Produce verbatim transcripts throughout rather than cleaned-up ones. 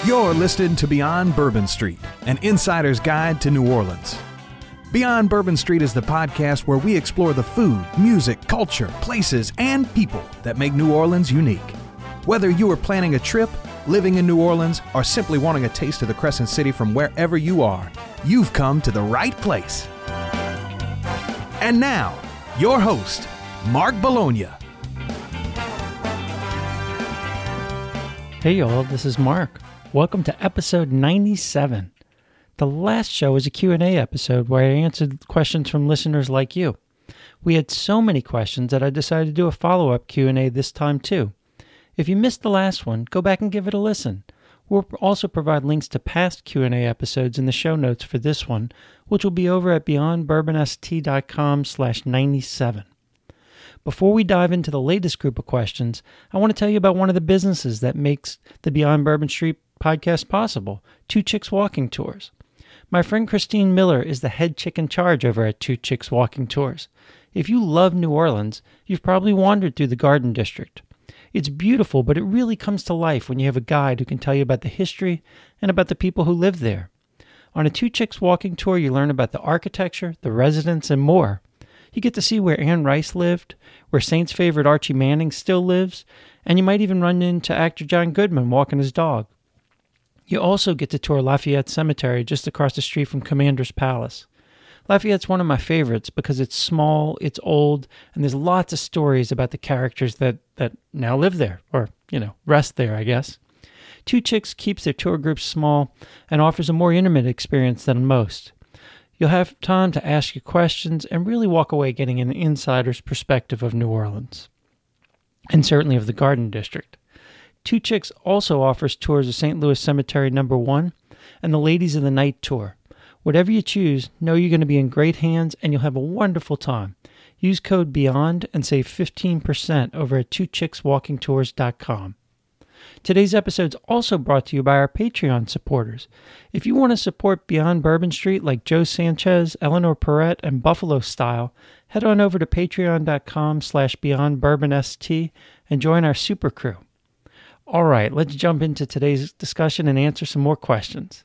You're listening to Beyond Bourbon Street, an insider's guide to New Orleans. Beyond Bourbon Street is the podcast where we explore the food, music, culture, places, and people that make New Orleans unique. Whether you are planning a trip, living in New Orleans, or simply wanting a taste of the Crescent City from wherever you are, you've come to the right place. And now, your host, Mark Bologna. Hey y'all, this is Mark. Welcome to episode ninety-seven. The last show was a Q and A episode where I answered questions from listeners like you. We had so many questions that I decided to do a follow-up Q and A this time too. If you missed the last one, go back and give it a listen. We'll also provide links to past Q and A episodes in the show notes for this one, which will be over at beyondbourbonst.com slash 97. Before we dive into the latest group of questions, I want to tell you about one of the businesses that makes the Beyond Bourbon Street podcast possible, Two Chicks Walking Tours. My friend Christine Miller is the head chick in charge over at Two Chicks Walking Tours. If you love New Orleans, you've probably wandered through the Garden District. It's beautiful, but it really comes to life when you have a guide who can tell you about the history and about the people who live there. On a Two Chicks Walking Tour, you learn about the architecture, the residents, and more. You get to see where Anne Rice lived, where Saint's favorite Archie Manning still lives, and you might even run into actor John Goodman walking his dog. You also get to tour Lafayette Cemetery just across the street from Commander's Palace. Lafayette's one of my favorites because it's small, it's old, and there's lots of stories about the characters that, that now live there, or, you know, rest there, I guess. Two Chicks keeps their tour groups small and offers a more intimate experience than most. You'll have time to ask your questions and really walk away getting an insider's perspective of New Orleans, and certainly of the Garden District. Two Chicks also offers tours of Saint Louis Cemetery Number One and the Ladies of the Night Tour. Whatever you choose, know you're going to be in great hands and you'll have a wonderful time. Use code BEYOND and save fifteen percent over at two chicks walking tours dot com. Today's episode is also brought to you by our Patreon supporters. If you want to support Beyond Bourbon Street like Joe Sanchez, Eleanor Perrette, and Buffalo Style, head on over to patreon.com slash beyondbourbonst and join our super crew. All right, let's jump into today's discussion and answer some more questions.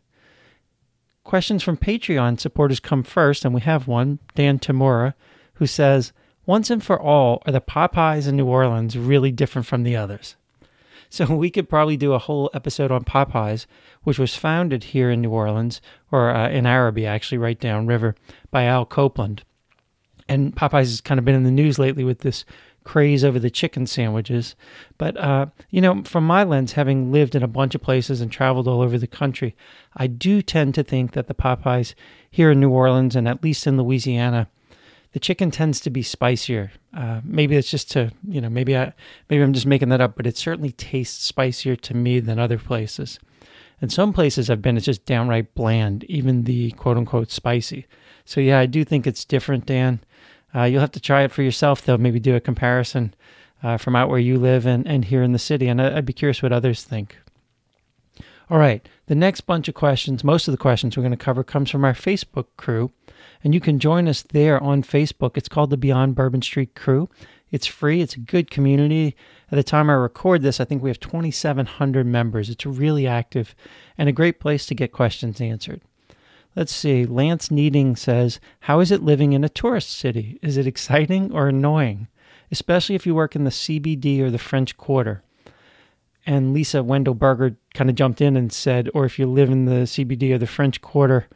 Questions from Patreon supporters come first, and we have one, Dan Tamura, who says, once and for all, are the Popeyes in New Orleans really different from the others? So we could probably do a whole episode on Popeyes, which was founded here in New Orleans, or uh, in Araby, actually, right downriver, by Al Copeland. And Popeyes has kind of been in the news lately with this craze over the chicken sandwiches. But, uh, you know, from my lens, having lived in a bunch of places and traveled all over the country, I do tend to think that the Popeyes here in New Orleans, and at least in Louisiana, the chicken tends to be spicier. Uh, maybe it's just to, you know, maybe I, maybe I'm just making that up, but it certainly tastes spicier to me than other places. And some places I've been, it's just downright bland, even the quote-unquote spicy. So yeah, I do think it's different, Dan. Uh, you'll have to try it for yourself, though. Maybe do a comparison uh, from out where you live and, and here in the city. And I, I'd be curious what others think. All right. The next bunch of questions, most of the questions we're going to cover comes from our Facebook crew. And you can join us there on Facebook. It's called the Beyond Bourbon Street Crew. It's free. It's a good community. At the time I record this, I think we have twenty-seven hundred members. It's really active and a great place to get questions answered. Let's see. Lance Needing says, how is it living in a tourist city? Is it exciting or annoying? Especially if you work in the C B D or the French Quarter. And Lisa Wendell Berger kind of jumped in and said, or if you live in the C B D or the French Quarter.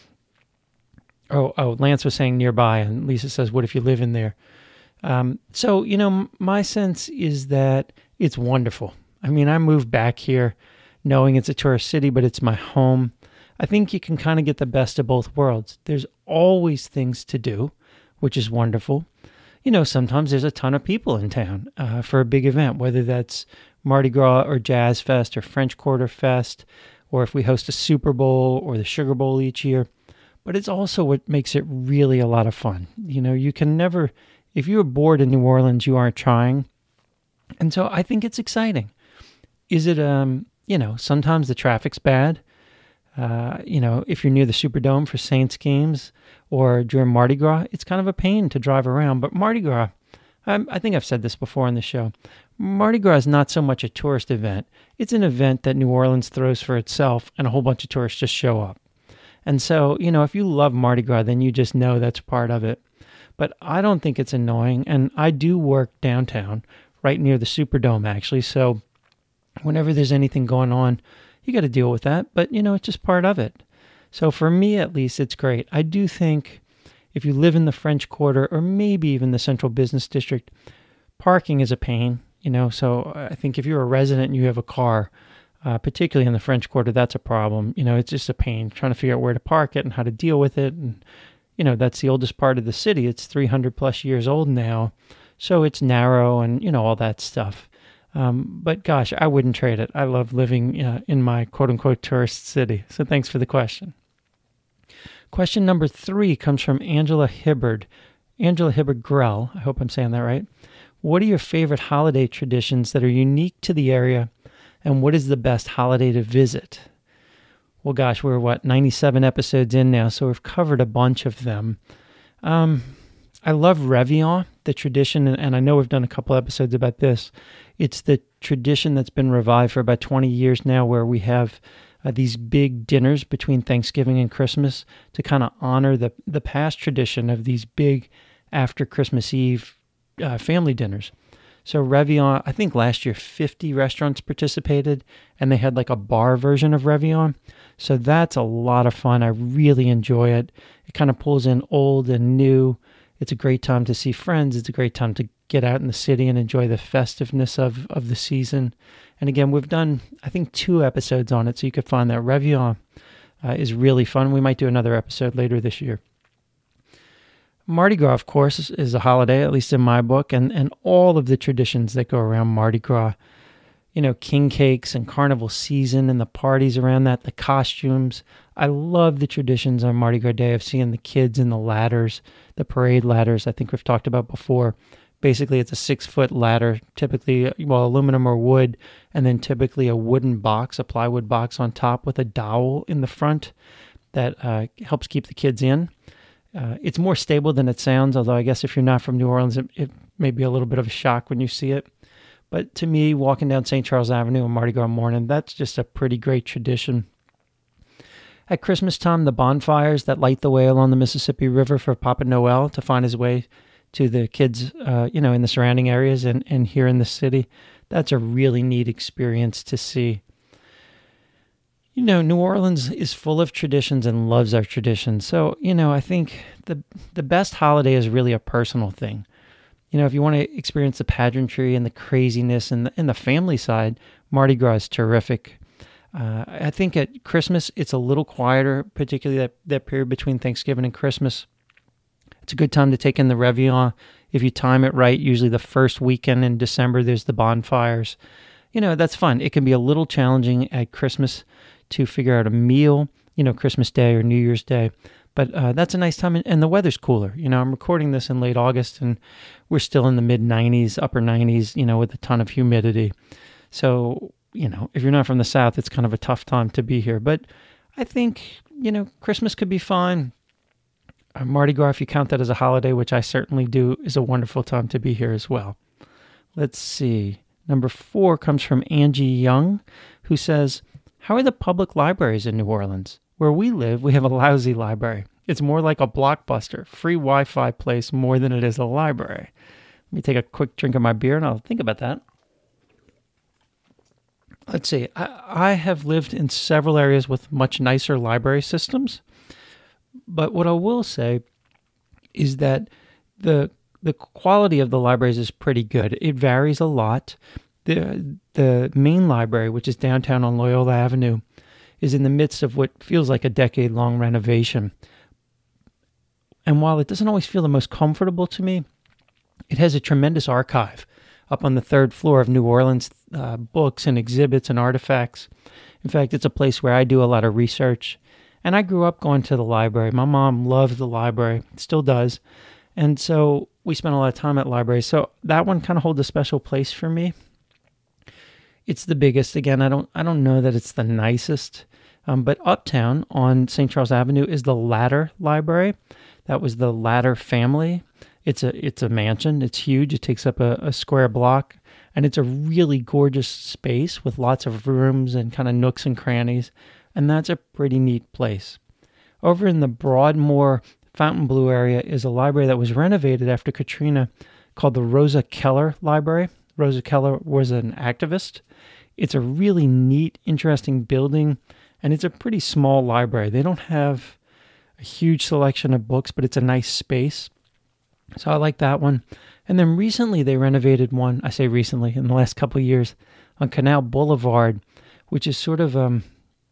Oh, oh, Lance was saying nearby, and Lisa says, what if you live in there? Um, so, you know, my sense is that it's wonderful. I mean, I moved back here knowing it's a tourist city, but it's my home. I think you can kind of get the best of both worlds. There's always things to do, which is wonderful. You know, sometimes there's a ton of people in town uh, for a big event, whether that's Mardi Gras or Jazz Fest or French Quarter Fest, or if we host a Super Bowl or the Sugar Bowl each year. But it's also what makes it really a lot of fun. You know, you can never, if you're bored in New Orleans, you aren't trying. And so I think it's exciting. Is it, um, you know, sometimes the traffic's bad. Uh, you know, if you're near the Superdome for Saints games or during Mardi Gras, it's kind of a pain to drive around. But Mardi Gras, Um, I think I've said this before on the show. Mardi Gras is not so much a tourist event. It's an event that New Orleans throws for itself, and a whole bunch of tourists just show up. And so, you know, if you love Mardi Gras, then you just know that's part of it. But I don't think it's annoying, and I do work downtown, right near the Superdome, actually. So whenever there's anything going on, you got to deal with that. But, you know, it's just part of it. So for me, at least, it's great. I do think if you live in the French Quarter or maybe even the Central Business District, parking is a pain, you know. So I think if you're a resident and you have a car, uh, particularly in the French Quarter, that's a problem. You know, it's just a pain trying to figure out where to park it and how to deal with it. And, you know, that's the oldest part of the city. It's three hundred plus years old now. So it's narrow and, you know, all that stuff. Um, but gosh, I wouldn't trade it. I love living uh, in my quote unquote tourist city. So thanks for the question. Question number three comes from Angela Hibbard. Angela Hibbard Grell. I hope I'm saying that right. What are your favorite holiday traditions that are unique to the area? And what is the best holiday to visit? Well, gosh, we're what, ninety-seven episodes in now, so we've covered a bunch of them. Um, I love Réveillon, the tradition, and I know we've done a couple episodes about this. It's the tradition that's been revived for about twenty years now, where we have uh, these big dinners between Thanksgiving and Christmas to kind of honor the, the past tradition of these big after Christmas Eve uh, family dinners. So Réveillon, I think last year fifty restaurants participated, and they had like a bar version of Réveillon. So that's a lot of fun. I really enjoy it. It kind of pulls in old and new. It's a great time to see friends. It's a great time to get out in the city and enjoy the festiveness of, of the season. And again, we've done, I think, two episodes on it, so you could find that. Réveillon uh, is really fun. We might do another episode later this year. Mardi Gras, of course, is, is a holiday, at least in my book, and, and all of the traditions that go around Mardi Gras. You know, king cakes and carnival season and the parties around that, the costumes. I love the traditions on Mardi Gras Day of seeing the kids in the ladders, the parade ladders I think we've talked about before. Basically, it's a six-foot ladder, typically, well, aluminum or wood, and then typically a wooden box, a plywood box on top with a dowel in the front that uh, helps keep the kids in. Uh, it's more stable than it sounds, although I guess if you're not from New Orleans, it, it may be a little bit of a shock when you see it. But to me, walking down Saint Charles Avenue on Mardi Gras morning, that's just a pretty great tradition. At Christmas time, the bonfires that light the way along the Mississippi River for Papa Noel to find his way to the kids, uh, you know, in the surrounding areas and, and here in the city, that's a really neat experience to see. You know, New Orleans is full of traditions and loves our traditions. So, you know, I think the the best holiday is really a personal thing. You know, if you want to experience the pageantry and the craziness and the, and the family side, Mardi Gras is terrific. Uh, I think at Christmas, it's a little quieter, particularly that, that period between Thanksgiving and Christmas. It's a good time to take in the Réveillon. If you time it right, usually the first weekend in December, there's the bonfires. You know, that's fun. It can be a little challenging at Christmas to figure out a meal, you know, Christmas Day or New Year's Day. But uh, that's a nice time, and the weather's cooler. You know, I'm recording this in late August, and we're still in the mid nineties, upper nineties, you know, with a ton of humidity. So, you know, if you're not from the South, it's kind of a tough time to be here. But I think, you know, Christmas could be fine. Uh, Mardi Gras, if you count that as a holiday, which I certainly do, is a wonderful time to be here as well. Let's see. Number four comes from Angie Young, who says, how are the public libraries in New Orleans? Where we live, we have a lousy library. It's more like a Blockbuster, free Wi-Fi place more than it is a library. Let me take a quick drink of my beer and I'll think about that. Let's see. I, I have lived in several areas with much nicer library systems. But what I will say is that the the quality of the libraries is pretty good. It varies a lot. The the main library, which is downtown on Loyola Avenue, is in the midst of what feels like a decade-long renovation. And while it doesn't always feel the most comfortable to me, it has a tremendous archive up on the third floor of New Orleans, uh, books and exhibits and artifacts. In fact, it's a place where I do a lot of research. And I grew up going to the library. My mom loved the library, still does. And so we spent a lot of time at libraries. So that one kind of holds a special place for me. It's the biggest. Again, I don't I don't know that it's the nicest. Um, but uptown on Saint Charles Avenue is the Ladder Library. That was the Ladder family. It's a it's a mansion. It's huge. It takes up a, a square block, and it's a really gorgeous space with lots of rooms and kind of nooks and crannies, and that's a pretty neat place. Over in the Broadmoor Fontainebleau area is a library that was renovated after Katrina called the Rosa Keller Library. Rosa Keller was an activist. It's a really neat, interesting building, and it's a pretty small library. They don't have a huge selection of books, but it's a nice space. So I like that one. And then recently they renovated one, I say recently, in the last couple of years, on Canal Boulevard, which is sort of, um,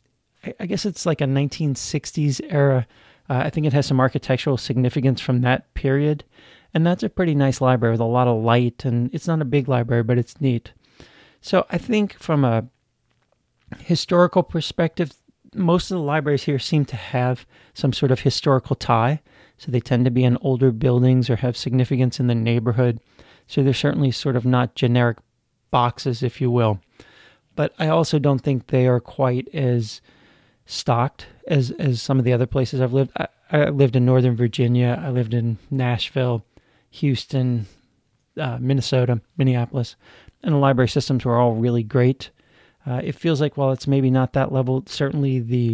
I guess it's like a nineteen sixties era. Uh, I think it has some architectural significance from that period. And that's a pretty nice library with a lot of light. And it's not a big library, but it's neat. So I think from a historical perspective, most of the libraries here seem to have some sort of historical tie. So they tend to be in older buildings or have significance in the neighborhood. So they're certainly sort of not generic boxes, if you will. But I also don't think they are quite as stocked as, as some of the other places I've lived. I, I lived in Northern Virginia. I lived in Nashville, Houston, uh, Minnesota, Minneapolis. And the library systems were all really great. Uh, it feels like, while it's maybe not that level, certainly the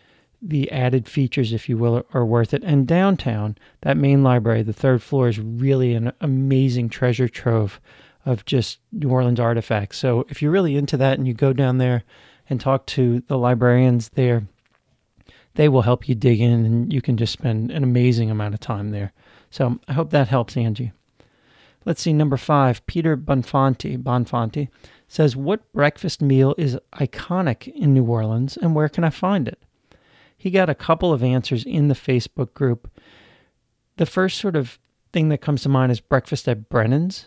the added features, if you will, are, are worth it. And downtown, that main library, the third floor, is really an amazing treasure trove of just New Orleans artifacts. So if you're really into that and you go down there and talk to the librarians there, they will help you dig in, and you can just spend an amazing amount of time there. So I hope that helps, Angie. Let's see, number five, Peter Bonfanti, Bonfanti says, what breakfast meal is iconic in New Orleans, and where can I find it? He got a couple of answers in the Facebook group. The first sort of thing that comes to mind is breakfast at Brennan's.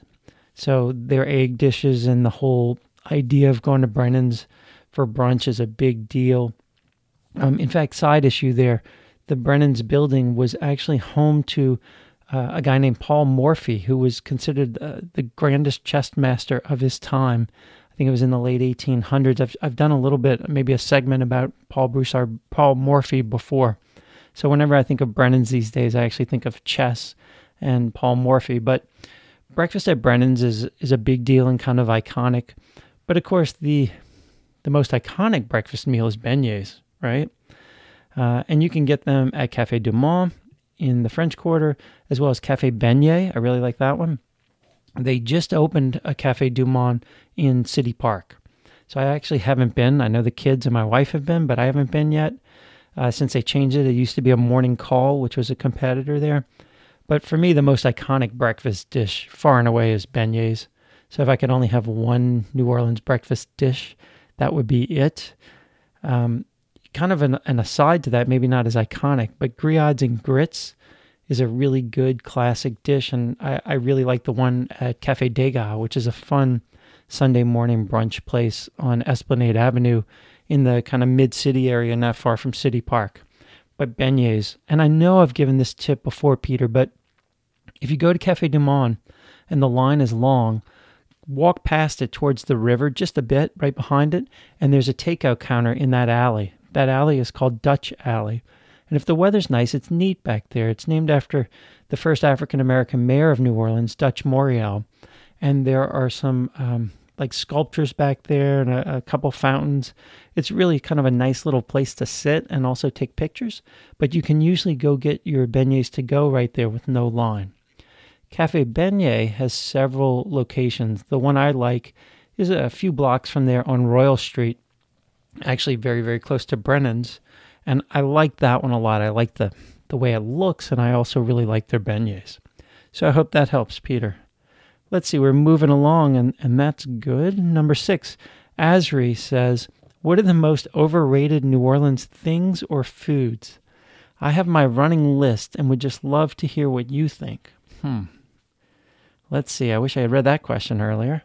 So their egg dishes and the whole idea of going to Brennan's for brunch is a big deal. Um, in fact, side issue there, the Brennan's building was actually home to uh, a guy named Paul Morphy, who was considered uh, the grandest chess master of his time. I think it was in the late eighteen hundreds. I've I've done a little bit, maybe a segment about Paul Broussard, Paul Morphy before. So whenever I think of Brennan's these days, I actually think of chess and Paul Morphy. But breakfast at Brennan's is is a big deal and kind of iconic. But of course, the the most iconic breakfast meal is beignets, right? Uh, and you can get them at Café Du Monde in the French Quarter, as well as Café Beignet. I really like that one. They just opened a Café Du Monde in City Park. So I actually haven't been. I know the kids and my wife have been, but I haven't been yet. Uh, since they changed it, it used to be a Morning Call, which was a competitor there. But for me, the most iconic breakfast dish far and away is beignets. So if I could only have one New Orleans breakfast dish, that would be it. Um, kind of an, an aside to that, maybe not as iconic, but griots and grits is a really good classic dish, and I, I really like the one at Café Degas, which is a fun Sunday morning brunch place on Esplanade Avenue in the kind of mid-city area, not far from City Park. But beignets, and I know I've given this tip before, Peter, but if you go to Café Du Monde and the line is long, walk past it towards the river just a bit, right behind it, and there's a takeout counter in that alley. That alley is called Dutch Alley. And if the weather's nice, it's neat back there. It's named after the first African-American mayor of New Orleans, Dutch Morial. And there are some um, like sculptures back there and a, a couple fountains. It's really kind of a nice little place to sit and also take pictures. But you can usually go get your beignets to go right there with no line. Café Beignet has several locations. The one I like is a few blocks from there on Royal Street, actually very, very close to Brennan's. And I like that one a lot. I like the, the way it looks, and I also really like their beignets. So I hope that helps, Peter. Let's see, we're moving along, and, and that's good. Number six, Asri says, what are the most overrated New Orleans things or foods? I have my running list and would just love to hear what you think. Hmm. Let's see, I wish I had read that question earlier.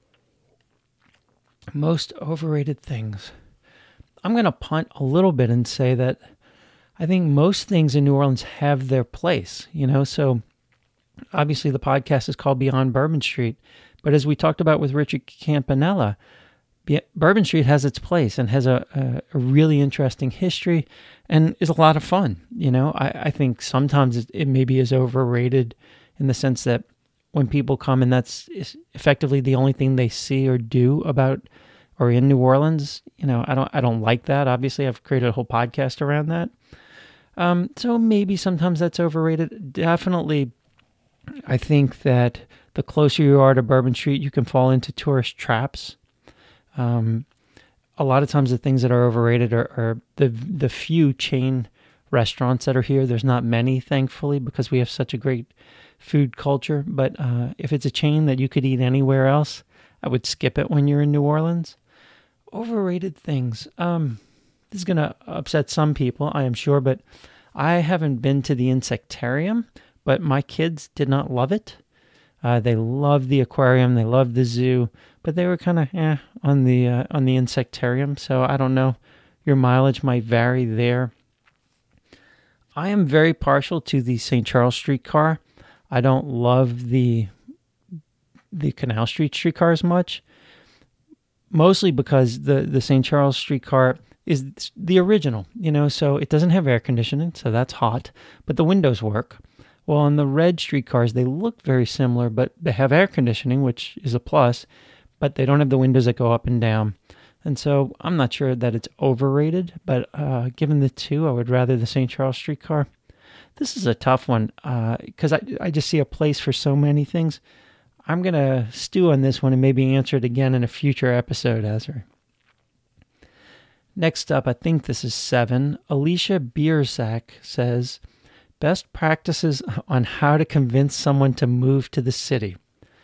Most overrated things. I'm going to punt a little bit and say that I think most things in New Orleans have their place, you know, so obviously the podcast is called Beyond Bourbon Street, but as we talked about with Richard Campanella, Bourbon Street has its place and has a, a, a really interesting history and is a lot of fun, you know. I, I think sometimes it, it maybe is overrated in the sense that when people come and that's effectively the only thing they see or do about or in New Orleans, you know, I don't I don't like that. Obviously, I've created a whole podcast around that. Um, so maybe sometimes that's overrated. Definitely, I think that the closer you are to Bourbon Street, you can fall into tourist traps. Um, a lot of times the things that are overrated are, are the the few chain restaurants that are here. There's not many, thankfully, because we have such a great food culture. But uh, if it's a chain that you could eat anywhere else, I would skip it when you're in New Orleans. Overrated things. Um, this is going to upset some people, I am sure, but I haven't been to the Insectarium, but my kids did not love it. Uh, they loved the aquarium, they loved the zoo, but they were kind of eh on the uh, on the Insectarium. So I don't know. Your mileage might vary there. I am very partial to the Saint Charles streetcar. I don't love the the Canal Street streetcar as much, mostly because the, the Saint Charles streetcar is the original, you know, so it doesn't have air conditioning, so that's hot, but the windows work. Well, on the red streetcars, they look very similar, but they have air conditioning, which is a plus, but they don't have the windows that go up and down. And so I'm not sure that it's overrated, but uh, given the two, I would rather the Saint Charles streetcar. This is a tough one because uh, I, I just see a place for so many things. I'm going to stew on this one and maybe answer it again in a future episode, Ezra. Next up, I think this is seven. Alicia Bierzak says, best practices on how to convince someone to move to the city.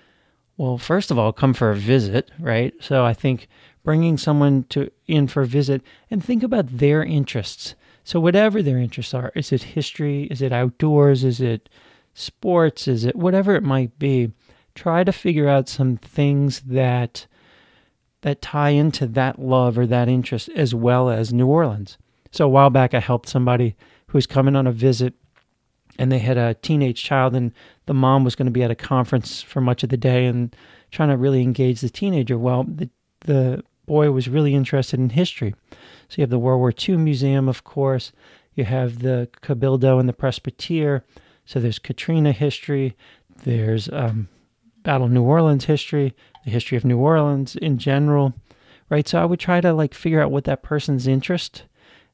Well, first of all, come for a visit, right? So I think bringing someone to in for a visit and think about their interests. So whatever their interests are, is it history? Is it outdoors? Is it sports? Is it whatever it might be? Try to figure out some things that that tie into that love or that interest as well as New Orleans. So a while back, I helped somebody who was coming on a visit and they had a teenage child and the mom was going to be at a conference for much of the day and trying to really engage the teenager. Well, the, the boy was really interested in history. So you have the World War Two Museum, of course. You have the Cabildo and the Presbytere. So there's Katrina history. There's um, Battle of New Orleans history, the history of New Orleans in general, right? So I would try to like figure out what that person's interest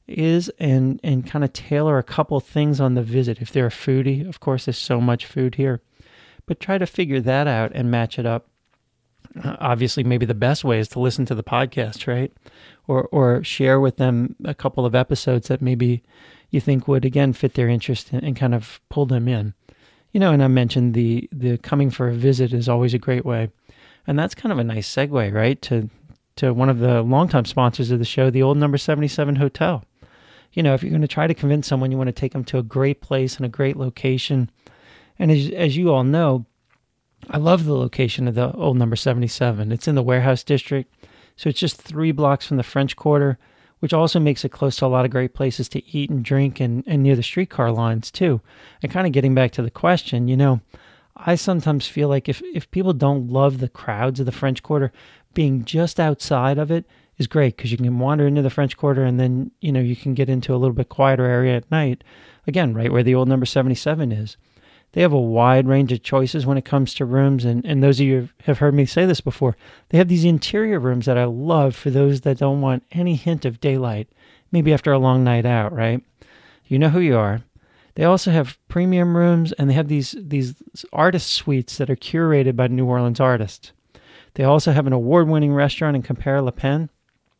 is and, and kind of tailor a couple things on the visit. If they're a foodie, of course, there's so much food here, but try to figure that out and match it up. Uh, obviously, maybe the best way is to listen to the podcast, right? Or or share with them a couple of episodes that maybe you think would, again, fit their interest and, and kind of pull them in. You know, and I mentioned the, the coming for a visit is always a great way. And that's kind of a nice segue, right, to to one of the longtime sponsors of the show, the Old Number seventy-seven Hotel. You know, if you're going to try to convince someone, you want to take them to a great place and a great location. And as as you all know, I love the location of the Old Number seventy-seven. It's in the Warehouse District, so it's just three blocks from the French Quarter, which also makes it close to a lot of great places to eat and drink and, and near the streetcar lines too. And kind of getting back to the question, you know, I sometimes feel like if, if people don't love the crowds of the French Quarter, being just outside of it is great because you can wander into the French Quarter and then, you know, you can get into a little bit quieter area at night. Again, right where the Old Number seventy-seven is. They have a wide range of choices when it comes to rooms, and, and those of you have heard me say this before, they have these interior rooms that I love for those that don't want any hint of daylight, maybe after a long night out, right? You know who you are. They also have premium rooms, and they have these, these artist suites that are curated by New Orleans artists. They also have an award-winning restaurant in Compère Le Pen.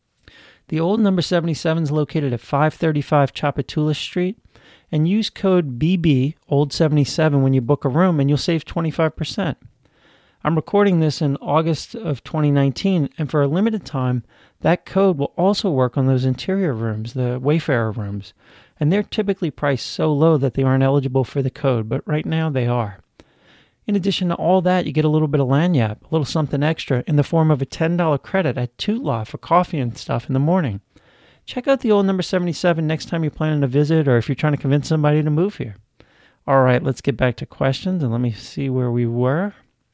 The Old Number seventy-seven is located at five thirty-five Tchoupitoulas Street. And use code B B Old seventy-seven when you book a room, and you'll save twenty-five percent. I'm recording this in August of twenty nineteen, and for a limited time, that code will also work on those interior rooms, the Wayfarer rooms. And they're typically priced so low that they aren't eligible for the code, but right now they are. In addition to all that, you get a little bit of lagniappe, a little something extra, in the form of a ten dollars credit at Tootla for coffee and stuff in the morning. Check out the Old Number seventy-seven next time you're planning a visit or if you're trying to convince somebody to move here. All right, let's get back to questions and let me see where we were.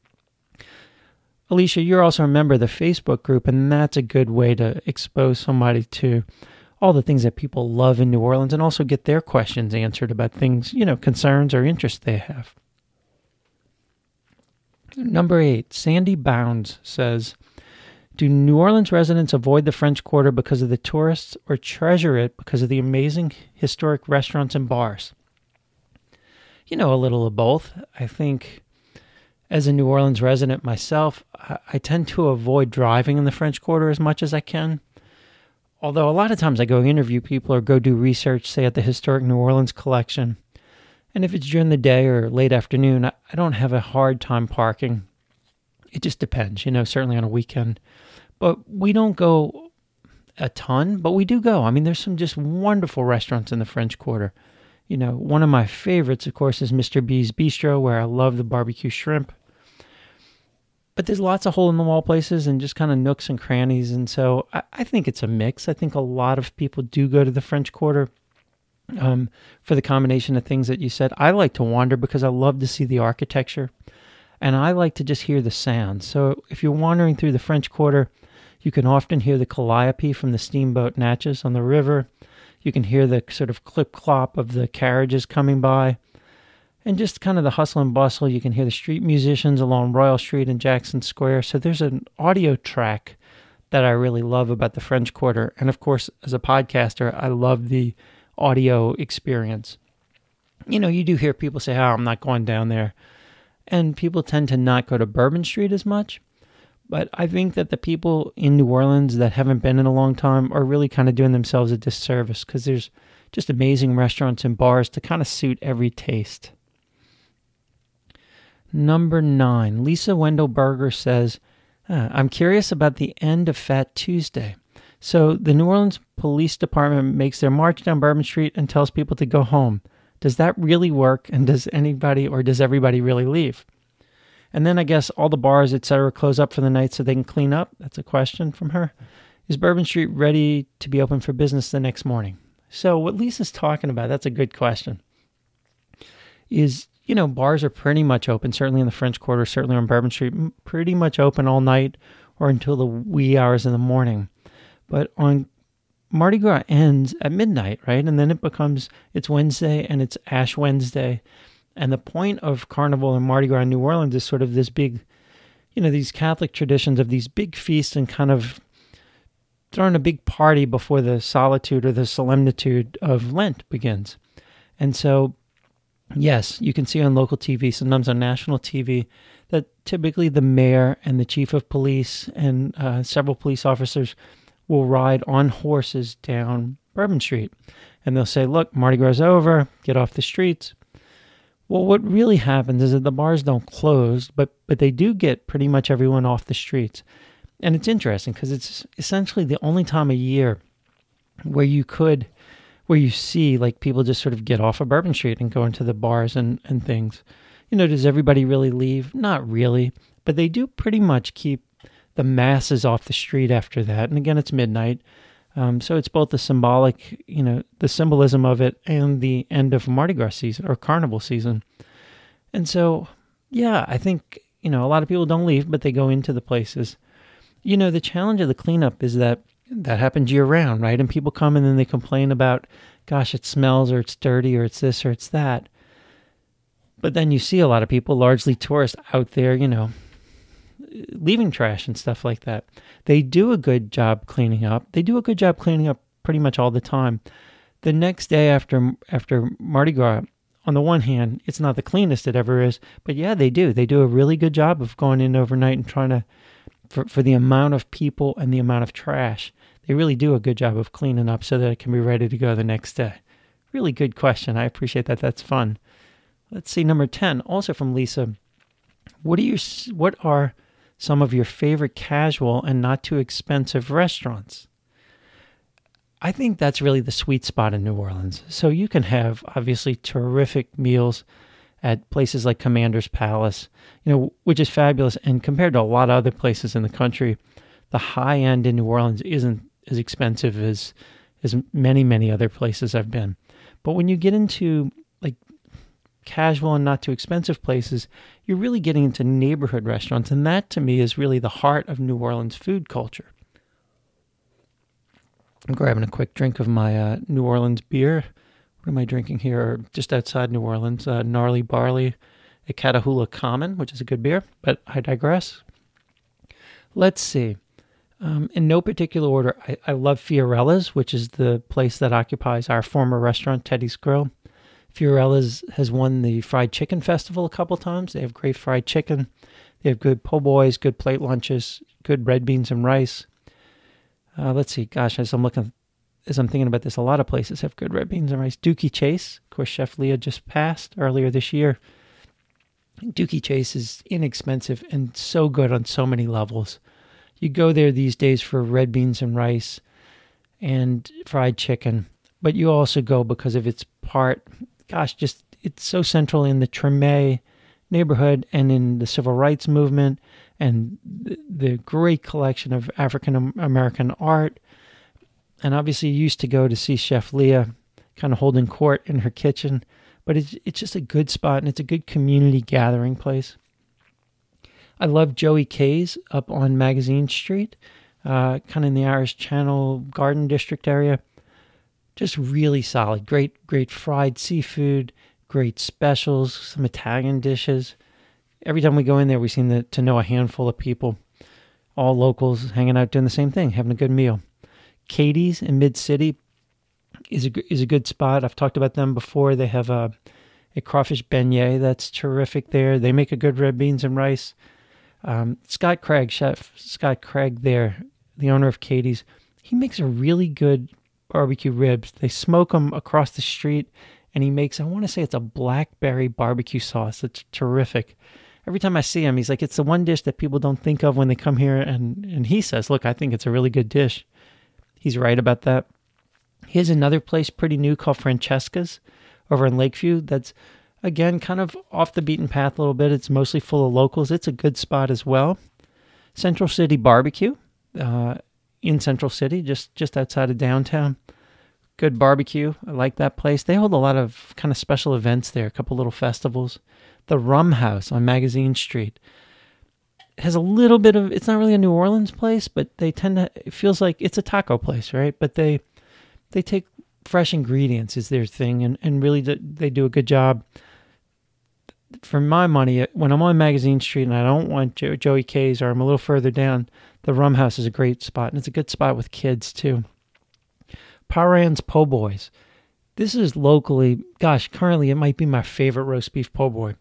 Alicia, you're also a member of the Facebook group, and that's a good way to expose somebody to all the things that people love in New Orleans and also get their questions answered about things, you know, concerns or interests they have. Number eight, Sandy Bounds says, do New Orleans residents avoid the French Quarter because of the tourists or treasure it because of the amazing historic restaurants and bars? You know, a little of both. I think as a New Orleans resident myself, I, I tend to avoid driving in the French Quarter as much as I can. Although a lot of times I go interview people or go do research, say at the Historic New Orleans Collection. And if it's during the day or late afternoon, I, I don't have a hard time parking. It just depends, you know, certainly on a weekend. But we don't go a ton, but we do go. I mean, there's some just wonderful restaurants in the French Quarter. You know, one of my favorites, of course, is Mister B's Bistro, where I love the barbecue shrimp. But there's lots of hole-in-the-wall places and just kind of nooks and crannies. And so I, I think it's a mix. I think a lot of people do go to the French Quarter um, for the combination of things that you said. I like to wander because I love to see the architecture. And I like to just hear the sounds. So if you're wandering through the French Quarter, you can often hear the calliope from the steamboat Natchez on the river. You can hear the sort of clip-clop of the carriages coming by. And just kind of the hustle and bustle. You can hear the street musicians along Royal Street and Jackson Square. So there's an audio track that I really love about the French Quarter. And of course, as a podcaster, I love the audio experience. You know, you do hear people say, oh, I'm not going down there. And people tend to not go to Bourbon Street as much. But I think that the people in New Orleans that haven't been in a long time are really kind of doing themselves a disservice because there's just amazing restaurants and bars to kind of suit every taste. Number nine, Lisa Wendell Berger says, ah, I'm curious about the end of Fat Tuesday. So the New Orleans Police Department makes their march down Bourbon Street and tells people to go home. Does that really work? And does anybody or does everybody really leave? And then I guess all the bars, et cetera, close up for the night so they can clean up. That's a question from her. Is Bourbon Street ready to be open for business the next morning? So what Lisa's talking about, that's a good question, is, you know, bars are pretty much open, certainly in the French Quarter, certainly on Bourbon Street, pretty much open all night or until the wee hours in the morning. But on Mardi Gras ends at midnight, right? And then it becomes, it's Wednesday and it's Ash Wednesday. And the point of Carnival and Mardi Gras in New Orleans is sort of this big, you know, these Catholic traditions of these big feasts and kind of throwing a big party before the solitude or the solemnitude of Lent begins. And so, yes, you can see on local T V, sometimes on national T V, that typically the mayor and the chief of police and uh, several police officers will ride on horses down Bourbon Street. And they'll say, look, Mardi Gras is over, get off the streets. Well, what really happens is that the bars don't close, but, but they do get pretty much everyone off the streets. And it's interesting because it's essentially the only time of year where you could, where you see like people just sort of get off of Bourbon Street and go into the bars and, and things. You know, does everybody really leave? Not really, but they do pretty much keep the masses off the street after that. And again, it's midnight. Um, so it's both the symbolic, you know, the symbolism of it and the end of Mardi Gras season or Carnival season. And so, yeah, I think, you know, a lot of people don't leave, but they go into the places. You know, the challenge of the cleanup is that that happens year round, right? And people come and then they complain about, gosh, it smells or it's dirty or it's this or it's that. But then you see a lot of people, largely tourists, out there, you know, leaving trash and stuff like that. They do a good job cleaning up. They do a good job cleaning up pretty much all the time. The next day after after Mardi Gras, on the one hand, it's not the cleanest it ever is, but yeah, they do. They do a really good job of going in overnight and trying to, for, for the amount of people and the amount of trash, they really do a good job of cleaning up so that it can be ready to go the next day. Really good question. I appreciate that. That's fun. Let's see, number ten, also from Lisa. What are your, what are some of your favorite casual and not too expensive restaurants? I think that's really the sweet spot in New Orleans. So you can have obviously terrific meals at places like Commander's Palace, you know, which is fabulous. And compared to a lot of other places in the country, the high end in New Orleans isn't as expensive as as many, many other places I've been. But when you get into like casual and not too expensive places, you're really getting into neighborhood restaurants. And that to me is really the heart of New Orleans food culture. I'm grabbing a quick drink of my uh, New Orleans beer. What am I drinking here? Just outside New Orleans, uh, Gnarly Barley. at Catahoula Common, which is a good beer, but I digress. Let's see. Um, in no particular order, I, I love Fiorella's, which is the place that occupies our former restaurant, Teddy's Grill. Fiorella's has won the Fried Chicken Festival a couple times. They have great fried chicken. They have good po' boys, good plate lunches, good red beans and rice. Uh, let's see. Gosh, as I'm looking, as I'm thinking about this, a lot of places have good red beans and rice. Dooky Chase, of course, Chef Leah just passed earlier this year. Dooky Chase is inexpensive and so good on so many levels. You go there these days for red beans and rice and fried chicken, but you also go because of its part. Gosh, just it's so central in the Treme neighborhood and in the civil rights movement and the, the great collection of African American art. And obviously you used to go to see Chef Leah kind of holding court in her kitchen, but it's, it's just a good spot and it's a good community gathering place. I love Joey K's up on Magazine Street, uh, kind of in the Irish Channel Garden District area. Just really solid. Great, great fried seafood, great specials, some Italian dishes. Every time we go in there, we seem to, to know a handful of people, all locals hanging out doing the same thing, having a good meal. Katie's in Mid-City is a, is a good spot. I've talked about them before. They have a, a crawfish beignet that's terrific there. They make a good red beans and rice. Um, Scott Craig, Chef Scott Craig there, the owner of Katie's, he makes a really good barbecue ribs. They smoke them across the street, and he makes, I want to say it's a blackberry barbecue sauce. It's terrific. Every time I see him, he's like, it's the one dish that people don't think of when they come here, and, and he says, look, I think it's a really good dish. He's right about that. Here's another place pretty new called Francesca's over in Lakeview that's, again, kind of off the beaten path a little bit. It's mostly full of locals. It's a good spot as well. Central City Barbecue uh, in Central City, just, just outside of downtown. Good barbecue. I like that place. They hold a lot of kind of special events there, a couple little festivals. The Rum House on Magazine Street has a little bit of, it's not really a New Orleans place, but they tend to, it feels like it's a taco place, right? But they they take fresh ingredients is their thing, and, and really do, they do a good job. For my money, when I'm on Magazine Street and I don't want jo- Joey K's or I'm a little further down, the Rum House is a great spot, and it's a good spot with kids too. Paran's Po' Boys. This is locally, gosh, currently it might be my favorite roast beef po' boy.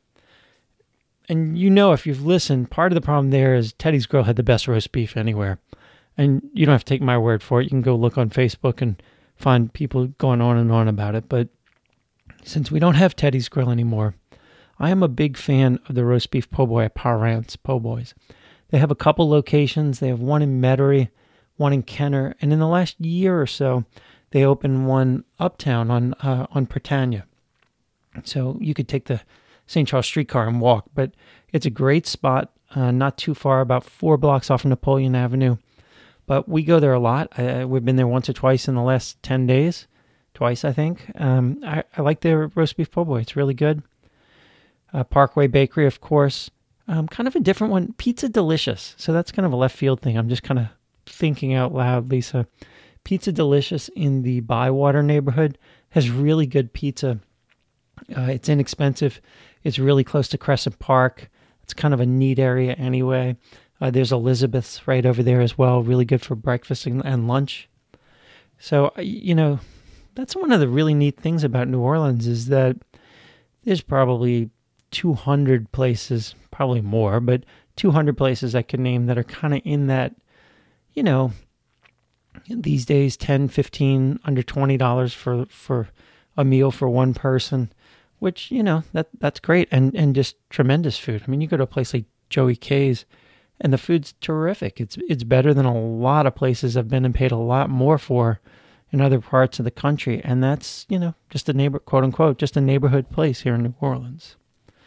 And you know, if you've listened, part of the problem there is Teddy's Grill had the best roast beef anywhere. And you don't have to take my word for it. You can go look on Facebook and find people going on and on about it. But since we don't have Teddy's Grill anymore, I am a big fan of the roast beef po' boy at Paran's Po' Boys. They have a couple locations. They have one in Metairie, one in Kenner, and in the last year or so, they opened one uptown on uh, on Britannia. So you could take the Saint Charles streetcar and walk, but it's a great spot, uh, not too far, about four blocks off of Napoleon Avenue. But we go there a lot. Uh, we've been there once or twice in the last ten days. Twice, I think. Um, I, I like their roast beef po' boy. It's really good. Uh, Parkway Bakery, of course. Um, kind of a different one. Pizza Delicious. So that's kind of a left field thing. I'm just kind of thinking out loud, Lisa. Pizza Delicious in the Bywater neighborhood has really good pizza. Uh, it's inexpensive. It's really close to Crescent Park. It's kind of a neat area anyway. Uh, there's Elizabeth's right over there as well. Really good for breakfast and, and lunch. So, you know, that's one of the really neat things about New Orleans is that there's probably two hundred places, probably more, but two hundred places I could name that are kind of in that, you know, these days, ten, fifteen, under twenty dollars for, for a meal for one person, which, you know, that that's great. And, and just tremendous food. I mean, you go to a place like Joey K's and the food's terrific. It's, it's better than a lot of places I've been and paid a lot more for in other parts of the country. And that's, you know, just a neighbor, quote unquote, just a neighborhood place here in New Orleans.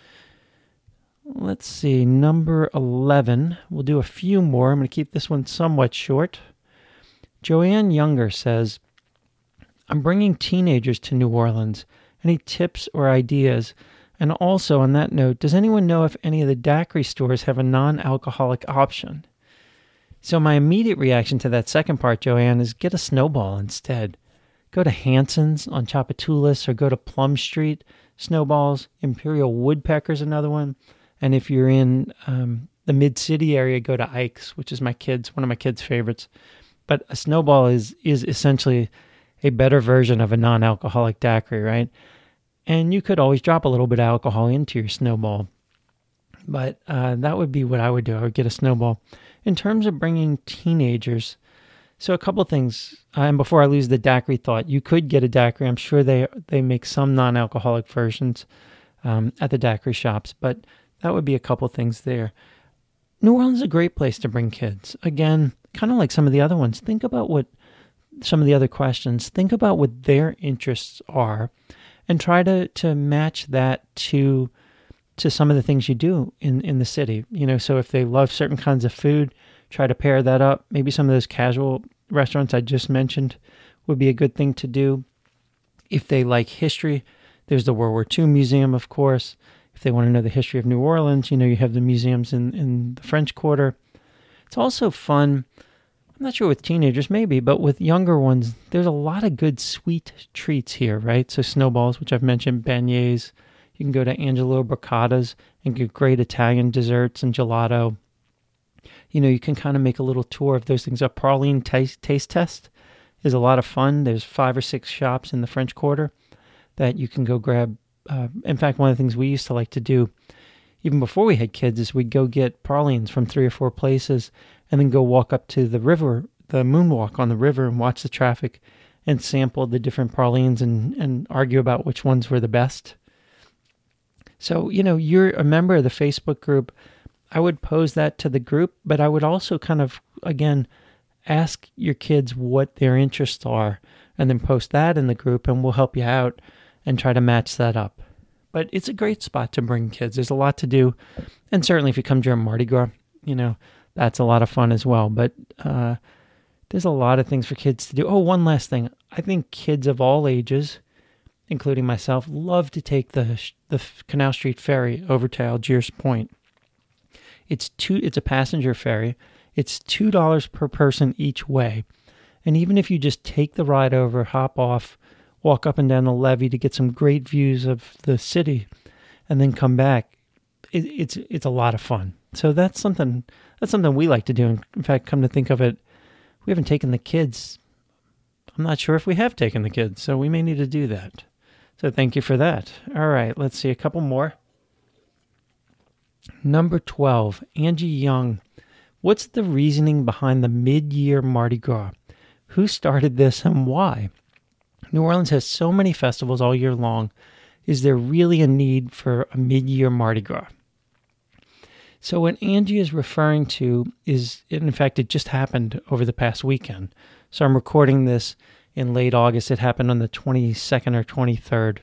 Let's see, number eleven. We'll do a few more. I'm going to keep this one somewhat short. Joanne Younger says, I'm bringing teenagers to New Orleans. Any tips or ideas? And also on that note, does anyone know if any of the daiquiri stores have a non-alcoholic option? So my immediate reaction to that second part, Joanne, is get a Snowball instead. Go to Hanson's on Tchoupitoulas or go to Plum Street. snowballs. Imperial Woodpecker is another one. And if you're in um, the Mid-City area, go to Ike's, which is my kids, one of my kids' favorites. But a snowball is is essentially a better version of a non-alcoholic daiquiri, right? And you could always drop a little bit of alcohol into your snowball. But uh, that would be what I would do. I would get a snowball. In terms of bringing teenagers, so a couple of things. Uh, and before I lose the daiquiri thought, you could get a daiquiri. I'm sure they they make some non-alcoholic versions um, at the daiquiri shops. But that would be a couple of things there. New Orleans is a great place to bring kids. Again, kind of like some of the other ones. Think about what some of the other questions. Think about what their interests are and try to, to match that to to some of the things you do in, in the city. You know, so if they love certain kinds of food, try to pair that up. Maybe some of those casual restaurants I just mentioned would be a good thing to do. If they like history, there's the World War Two Museum, of course. If they want to know the history of New Orleans, you know, you have the museums in, in the French Quarter. It's also fun, I'm not sure with teenagers maybe, but with younger ones, there's a lot of good sweet treats here, right? So snowballs, which I've mentioned, beignets. You can go to Angelo Brocatta's and get great Italian desserts and gelato. You know, you can kind of make a little tour of those things. A praline taste, taste test is a lot of fun. There's five or six shops in the French Quarter that you can go grab. Uh, in fact, one of the things we used to like to do, even before we had kids, is we'd go get pralines from three or four places and then go walk up to the river, the moonwalk on the river, and watch the traffic and sample the different pralines and, and argue about which ones were the best. So, you know, you're a member of the Facebook group. I would pose that to the group, but I would also kind of, again, ask your kids what their interests are and then post that in the group, and we'll help you out and try to match that up. But it's a great spot to bring kids. There's a lot to do. And certainly if you come during Mardi Gras, you know, that's a lot of fun as well. But uh, there's a lot of things for kids to do. Oh, one last thing. I think kids of all ages, including myself, love to take the the Canal Street Ferry over to Algiers Point. It's two. It's a passenger ferry. It's two dollars per person each way. And even if you just take the ride over, hop off, walk up and down the levee to get some great views of the city, and then come back, it, it's it's a lot of fun. So that's something that's something we like to do. In fact, come to think of it, we haven't taken the kids. I'm not sure if we have taken the kids, so we may need to do that. So thank you for that. All right, let's see a couple more. Number twelve, Angie Young. What's the reasoning behind the mid-year Mardi Gras? Who started this and why? New Orleans has so many festivals all year long. Is there really a need for a mid-year Mardi Gras? So what Angie is referring to is, in fact, it just happened over the past weekend. So I'm recording this in late August. It happened on the twenty-second or twenty-third.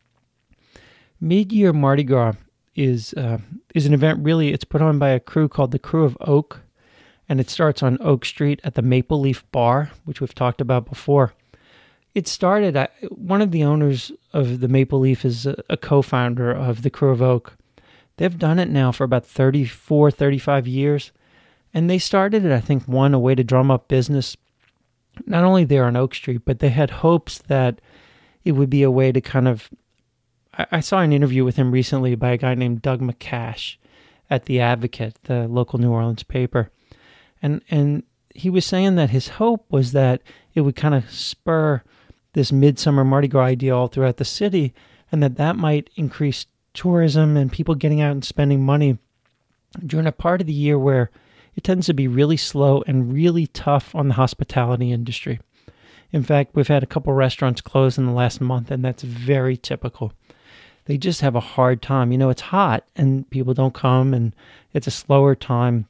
Mid-year Mardi Gras is uh, is an event, really, it's put on by a crew called the Crew of Oak, and it starts on Oak Street at the Maple Leaf Bar, which we've talked about before. It started, at, one of the owners of the Maple Leaf is a, a co-founder of the Crew of Oak. They've done it now for about thirty-four, thirty-five years, and they started it, I think, one, a way to drum up business, not only there on Oak Street, but they had hopes that it would be a way to kind of, I, I saw an interview with him recently by a guy named Doug McCash at The Advocate, the local New Orleans paper, and and he was saying that his hope was that it would kind of spur this midsummer Mardi Gras idea all throughout the city, and that that might increase tourism and people getting out and spending money during a part of the year where it tends to be really slow and really tough on the hospitality industry. In fact, we've had a couple restaurants close in the last month, and that's very typical. They just have a hard time. You know, it's hot and people don't come, and it's a slower time.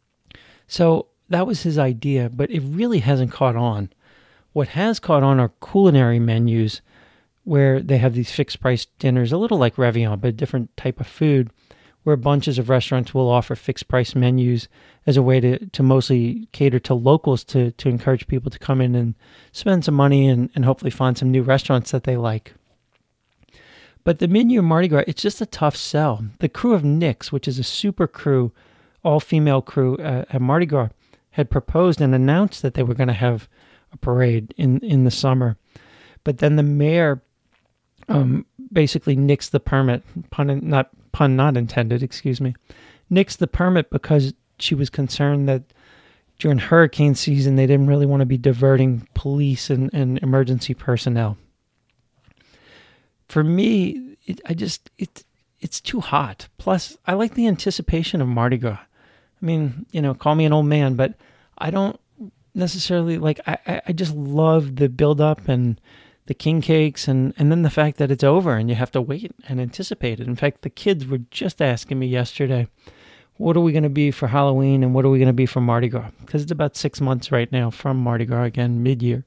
So that was his idea, but it really hasn't caught on. What has caught on are culinary menus where they have these fixed price dinners, a little like Réveillon, but a different type of food, where bunches of restaurants will offer fixed price menus as a way to, to mostly cater to locals to, to encourage people to come in and spend some money and, and hopefully find some new restaurants that they like. But the mid-year Mardi Gras, it's just a tough sell. The Crew of Nix, which is a super crew, all-female crew uh, at Mardi Gras, had proposed and announced that they were going to have a parade in, in the summer. But then the mayor um, basically nixed the permit, pun not pun not intended, excuse me, nixed the permit because she was concerned that during hurricane season they didn't really want to be diverting police and, and emergency personnel. For me, it, I just it it's too hot. Plus, I like the anticipation of Mardi Gras. I mean, you know, call me an old man, but I don't necessarily like. I I just love the build up and the king cakes, and, and then the fact that it's over and you have to wait and anticipate it. In fact, the kids were just asking me yesterday, what are we going to be for Halloween and what are we going to be for Mardi Gras? Because it's about six months right now from Mardi Gras, again, mid-year.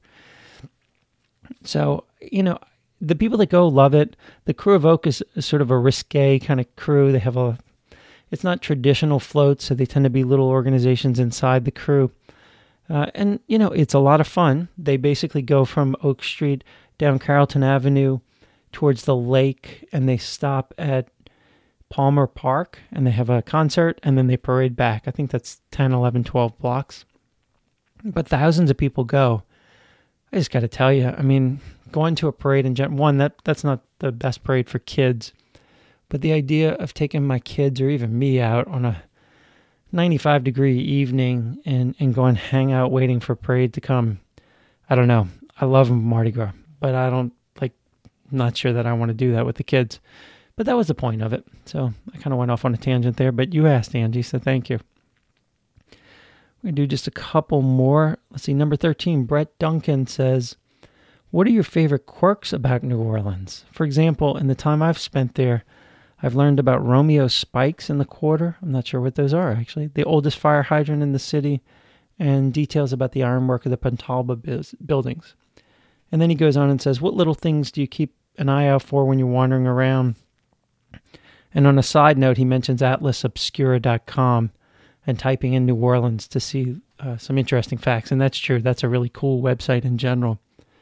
So, you know, the people that go love it. The Krewe of Oak is sort of a risque kind of crew. They have a, it's not traditional floats, so they tend to be little organizations inside the crew. Uh, and, you know, it's a lot of fun. They basically go from Oak Street down Carrollton Avenue towards the lake, and they stop at Palmer Park, and they have a concert, and then they parade back. I think that's ten, eleven, twelve blocks. But thousands of people go. I just got to tell you, I mean, going to a parade in gen- one, that that's not the best parade for kids. But the idea of taking my kids or even me out on a ninety-five degree evening and, and going hang out waiting for parade to come, I don't know. I love Mardi Gras, but I don't, like, not sure that I want to do that with the kids. But that was the point of it. So I kind of went off on a tangent there, but you asked, Angie, so thank you. We're going to do just a couple more. Let's see, number thirteen, Brett Duncan says, what are your favorite quirks about New Orleans? For example, in the time I've spent there, I've learned about Romeo spikes in the quarter. I'm not sure what those are, actually. The oldest fire hydrant in the city, and details about the ironwork of the Pontalba biz- buildings. And then he goes on and says, what little things do you keep an eye out for when you're wandering around? And on a side note, he mentions atlas obscura dot com and typing in New Orleans to see uh, some interesting facts. And that's true. That's a really cool website in general.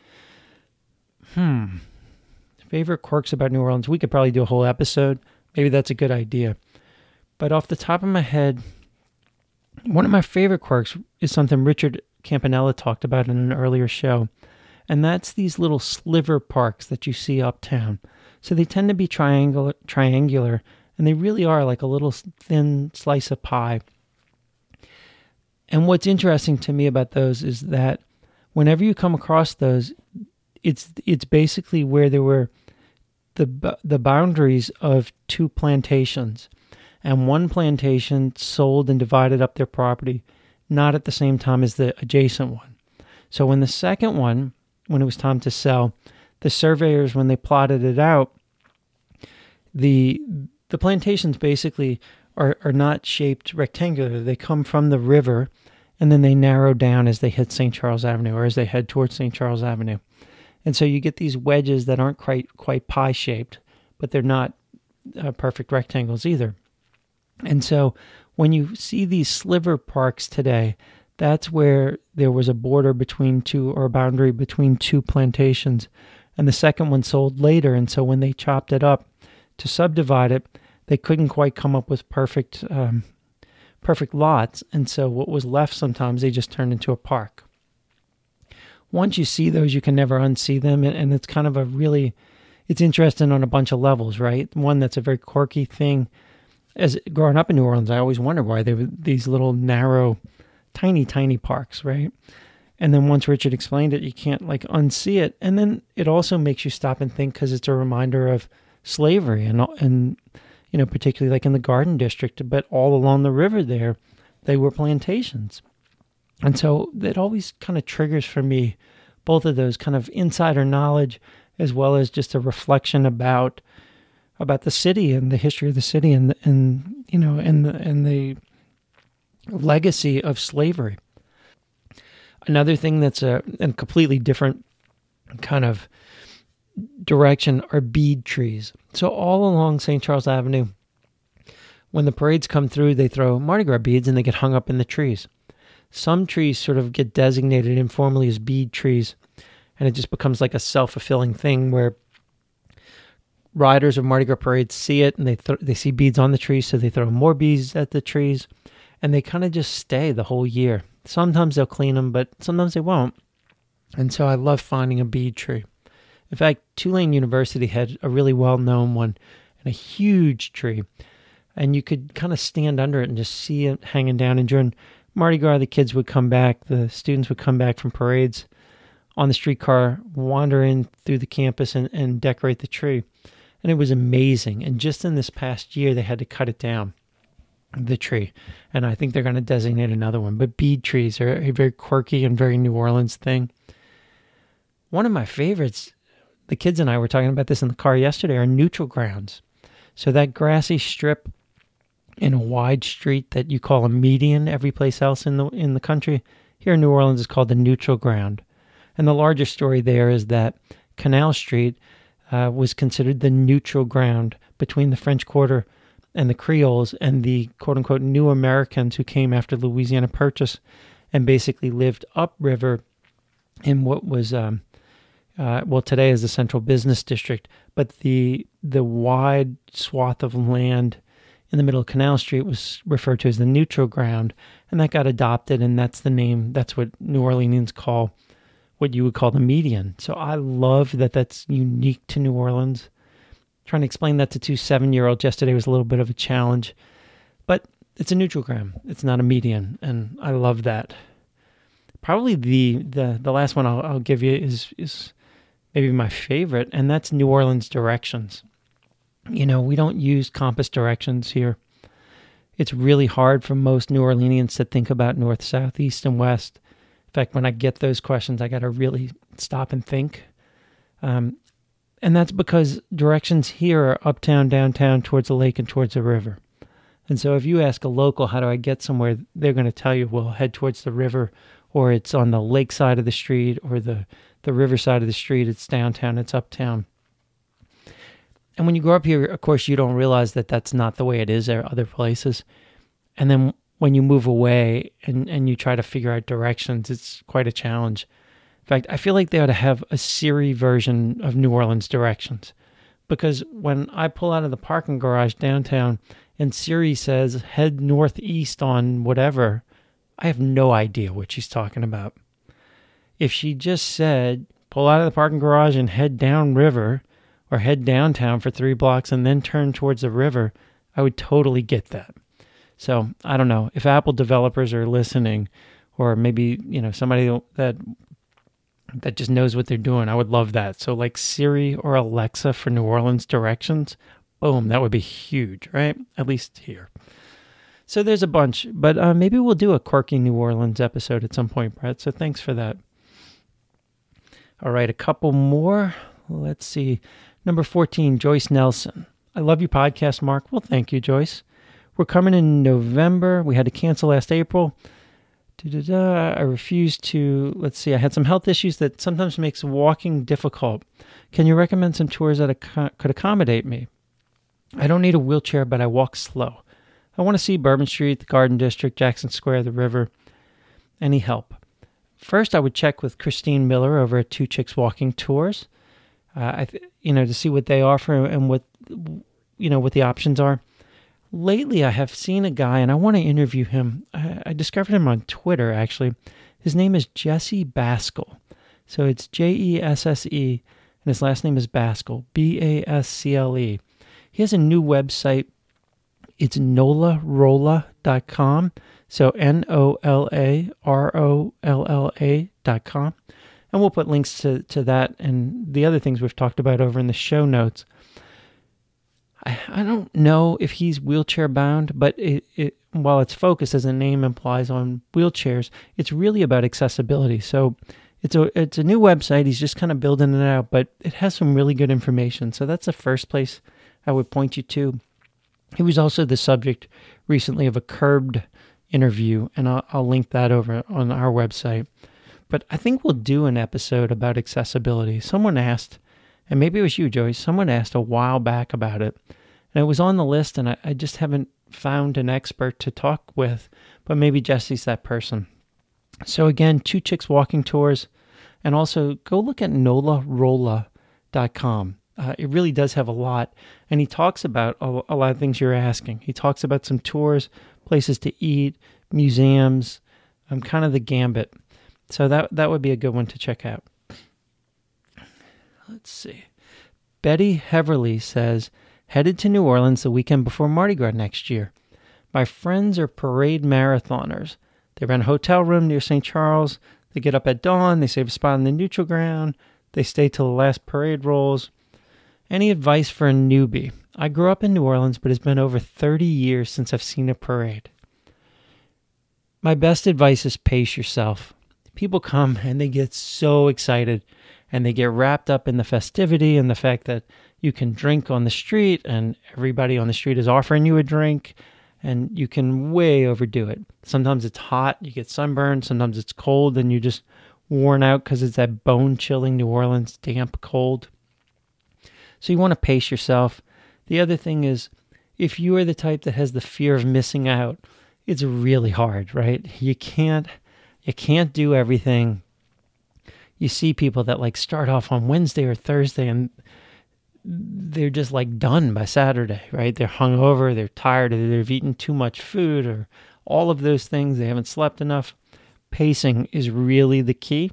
Hmm. Favorite quirks about New Orleans? We could probably do a whole episode. Maybe that's a good idea. But off the top of my head, one of my favorite quirks is something Richard Campanella talked about in an earlier show. And that's these little sliver parks that you see uptown. So they tend to be triangular, triangular, and they really are like a little thin slice of pie. And what's interesting to me about those is that whenever you come across those, it's it's basically where there were the the boundaries of two plantations, and one plantation sold and divided up their property, not at the same time as the adjacent one. So when the second one, when it was time to sell, the surveyors, when they plotted it out, the the plantations basically are, are not shaped rectangular. They come from the river, and then they narrow down as they hit Saint Charles Avenue or as they head towards Saint Charles Avenue. And so you get these wedges that aren't quite quite pie-shaped, but they're not uh, perfect rectangles either. And so when you see these sliver parks today, that's where there was a border between two, or a boundary between two plantations. And the second one sold later, and so when they chopped it up to subdivide it, they couldn't quite come up with perfect um, perfect lots, and so what was left sometimes they just turned into a park. Once you see those, you can never unsee them, and, and it's kind of a really, it's interesting on a bunch of levels, right? One, that's a very quirky thing. As growing up in New Orleans, I always wondered why they were these little narrow, tiny, tiny parks, right? And then once Richard explained it, you can't like unsee it. And then it also makes you stop and think, because it's a reminder of slavery and, and, you know, particularly like in the Garden District, but all along the river there, they were plantations. And so it always kind of triggers for me both of those kind of insider knowledge, as well as just a reflection about about the city and the history of the city, and and you know and the and the legacy of slavery. Another thing that's a, a completely different kind of direction are bead trees. So all along Saint Charles Avenue, when the parades come through, they throw Mardi Gras beads and they get hung up in the trees. Some trees sort of get designated informally as bead trees, and it just becomes like a self-fulfilling thing where riders of Mardi Gras parades see it, and they th- they see beads on the trees, so they throw more beads at the trees, and they kind of just stay the whole year. Sometimes they'll clean them, but sometimes they won't. And so I love finding a bead tree. In fact, Tulane University had a really well-known one and a huge tree. And you could kind of stand under it and just see it hanging down. And during Mardi Gras, the kids would come back, the students would come back from parades on the streetcar, wander in through the campus and, and decorate the tree. And it was amazing. And just in this past year, they had to cut it down, the tree. And I think they're going to designate another one. But bead trees are a very quirky and very New Orleans thing. One of my favorites, the kids and I were talking about this in the car yesterday, are neutral grounds. So that grassy strip in a wide street that you call a median every place else in the in the country, here in New Orleans is called the neutral ground. And the larger story there is that Canal Street uh, was considered the neutral ground between the French Quarter and the Creoles and the quote-unquote new Americans who came after Louisiana Purchase and basically lived upriver in what was, um, uh, well, today is the Central Business District, but the the wide swath of land in the middle of Canal Street was referred to as the neutral ground, and that got adopted, and that's the name, that's what New Orleanians call what you would call the median. So I love that that's unique to New Orleans. Trying to explain that to two seven-year-olds yesterday was a little bit of a challenge, but it's a neutral ground. It's not a median, and I love that. Probably the the, the last one I'll, I'll give you is is maybe my favorite, and that's New Orleans directions. You know, we don't use compass directions here. It's really hard for most New Orleanians to think about north, south, east, and west. In fact, when I get those questions, I got to really stop and think. Um, and that's because directions here are uptown, downtown, towards the lake, and towards the river. And so if you ask a local, how do I get somewhere, they're going to tell you, well, head towards the river, or it's on the lake side of the street, or the, the river side of the street, it's downtown, it's uptown. And when you grow up here, of course, you don't realize that that's not the way it is at other places. And then when you move away and, and you try to figure out directions, it's quite a challenge. In fact, I feel like they ought to have a Siri version of New Orleans directions. Because when I pull out of the parking garage downtown and Siri says, head northeast on whatever, I have no idea what she's talking about. If she just said, pull out of the parking garage and head downriver, or head downtown for three blocks and then turn towards the river, I would totally get that. So I don't know if Apple developers are listening, or maybe, you know, somebody that that just knows what they're doing. I would love that. So like Siri or Alexa for New Orleans directions, boom, that would be huge, right? At least here. So there's a bunch, but uh, maybe we'll do a quirky New Orleans episode at some point, Brett. So thanks for that. All right, a couple more. Let's see. Number fourteen, Joyce Nelson. I love your podcast, Mark. Well, thank you, Joyce. We're coming in November. We had to cancel last April. Da-da-da. I refused to, let's see, I had some health issues that sometimes makes walking difficult. Can you recommend some tours that ac- could accommodate me? I don't need a wheelchair, but I walk slow. I want to see Bourbon Street, the Garden District, Jackson Square, the river. Any help? First, I would check with Christine Miller over at Two Chicks Walking Tours. Uh, I, th- you know, to see what they offer and what, you know, what the options are. Lately, I have seen a guy, and I want to interview him. I, I discovered him on Twitter, actually. His name is Jesse Bascle. So it's J E S S E, and his last name is Bascle, B A S C L E. He has a new website. It's nola rolla dot com. So N O L A R O L L A dot com. And we'll put links to, to that and the other things we've talked about over in the show notes. I, I don't know if he's wheelchair bound, but it, it, while its focus, as the name implies, on wheelchairs, it's really about accessibility. So it's a it's a new website. He's just kind of building it out, but it has some really good information. So that's the first place I would point you to. He was also the subject recently of a Curbed interview, and I'll, I'll link that over on our website. But I think we'll do an episode about accessibility. Someone asked, and maybe it was you, Joyce, someone asked a while back about it. And it was on the list, and I, I just haven't found an expert to talk with, but maybe Jesse's that person. So again, Two Chicks Walking Tours, and also go look at nola rolla dot com. Uh, it really does have a lot, and he talks about a, a lot of things you're asking. He talks about some tours, places to eat, museums, um, kind of the gambit. So that that would be a good one to check out. let's see. Betty Heverly says, headed to New Orleans the weekend before Mardi Gras next year. My friends are parade marathoners. They rent a hotel room near Saint Charles. They get up at dawn. They save a spot on the neutral ground. They stay till the last parade rolls. Any advice for a newbie? I grew up in New Orleans, but it's been over thirty years since I've seen a parade. My best advice is pace yourself. People come and they get so excited and they get wrapped up in the festivity and the fact that you can drink on the street and everybody on the street is offering you a drink and you can way overdo it. Sometimes it's hot, you get sunburned. Sometimes it's cold and you're just worn out because it's that bone-chilling New Orleans damp cold. So you want to pace yourself. The other thing is, if you are the type that has the fear of missing out, it's really hard, right? You can't, you can't do everything. You see people that like start off on Wednesday or Thursday and they're just like done by Saturday, right? They're hungover, they're tired, or they've eaten too much food, or all of those things. They haven't slept enough. Pacing is really the key.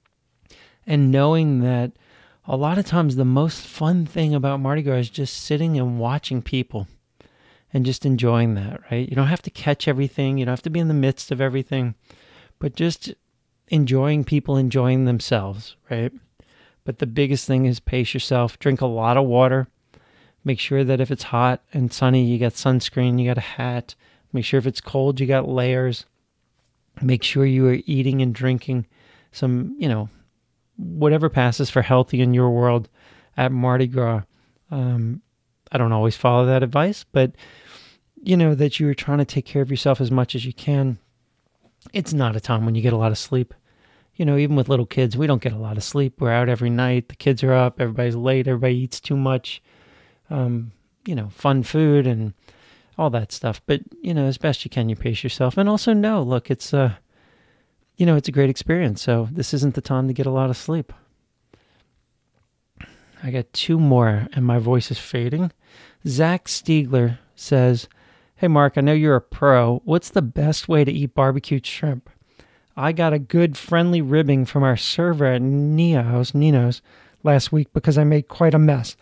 And knowing that a lot of times the most fun thing about Mardi Gras is just sitting and watching people and just enjoying that, right? You don't have to catch everything. You don't have to be in the midst of everything, but just enjoying people enjoying themselves, right? But the biggest thing is pace yourself. Drink a lot of water. Make sure that if it's hot and sunny, you got sunscreen, you got a hat. Make sure if it's cold, you got layers. Make sure you are eating and drinking some, you know, whatever passes for healthy in your world at Mardi Gras. Um, I don't always follow that advice, but you know that you're trying to take care of yourself as much as you can. It's not a time when you get a lot of sleep. You know, even with little kids, we don't get a lot of sleep. We're out every night. The kids are up. Everybody's late. Everybody eats too much, um, you know, fun food and all that stuff. But, you know, as best you can, you pace yourself. And also know, look, it's, uh, you know, it's a great experience. So this isn't the time to get a lot of sleep. I got two more and my voice is fading. Zach Stiegler says, hey, Mark, I know you're a pro. What's the best way to eat barbecued shrimp? I got a good friendly ribbing from our server at Nino's, Nino's last week because I made quite a mess.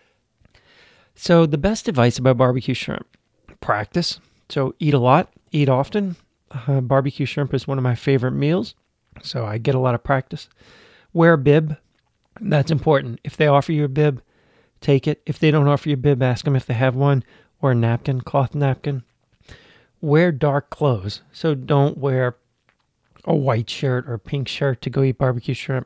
So the best advice about barbecue shrimp, practice. So eat a lot, eat often. Uh, barbecue shrimp is one of my favorite meals, so I get a lot of practice. Wear a bib. That's important. If they offer you a bib, take it. If they don't offer you a bib, ask them if they have one, or a napkin, cloth napkin. Wear dark clothes. So don't wear a white shirt or a pink shirt to go eat barbecue shrimp.